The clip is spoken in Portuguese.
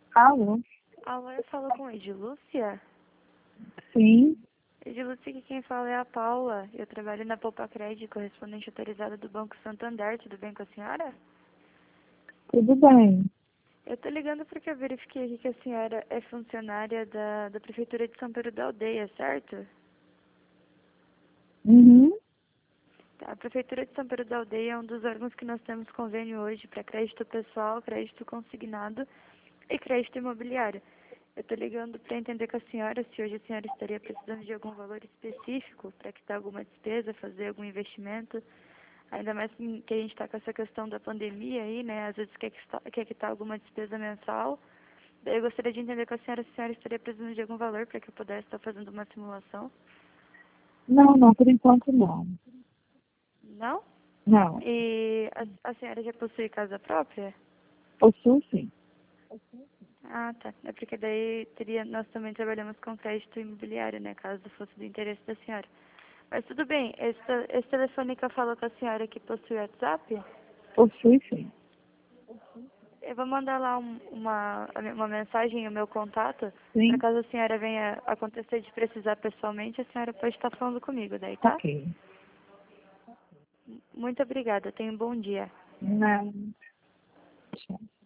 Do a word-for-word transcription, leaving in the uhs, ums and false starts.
Alô? Alô, eu falo com Edilúcia? Sim, Edilúcia, aqui quem fala é a Paula. Eu trabalho na Poupa Crédito, correspondente autorizada do Banco Santander. Tudo bem com a senhora? tudo bem. Eu tô ligando porque eu verifiquei aqui que a senhora é funcionária da, da Prefeitura de São Pedro da Aldeia, certo? Uhum. A Prefeitura de São Pedro da Aldeia é um dos órgãos que nós temos convênio hoje para crédito pessoal, crédito consignado e crédito imobiliário. Eu estou ligando para entender com a senhora se hoje a senhora estaria precisando de algum valor específico para quitar alguma despesa, fazer algum investimento. Ainda mais que a gente está com essa questão da pandemia aí, né? Às vezes quer quitar, quer quitar alguma despesa mensal. Daí eu gostaria de entender com a senhora se a senhora estaria precisando de algum valor para que eu pudesse estar fazendo uma simulação. Não, não, por enquanto não. Não? Não, E a, a senhora já possui casa própria? possuo sim. Ah, tá. É porque daí teria, nós também trabalhamos com crédito imobiliário, né? Caso fosse do interesse da senhora. Mas tudo bem, esse, esse telefone que eu falo com a senhora que possui WhatsApp, Possui sim. eu vou mandar lá um, uma, uma mensagem, o meu contato, para Sim, caso a senhora venha acontecer de precisar pessoalmente, a senhora pode estar falando comigo daí, tá? ok. Muito obrigada, tenha um bom dia. Não. Tchau.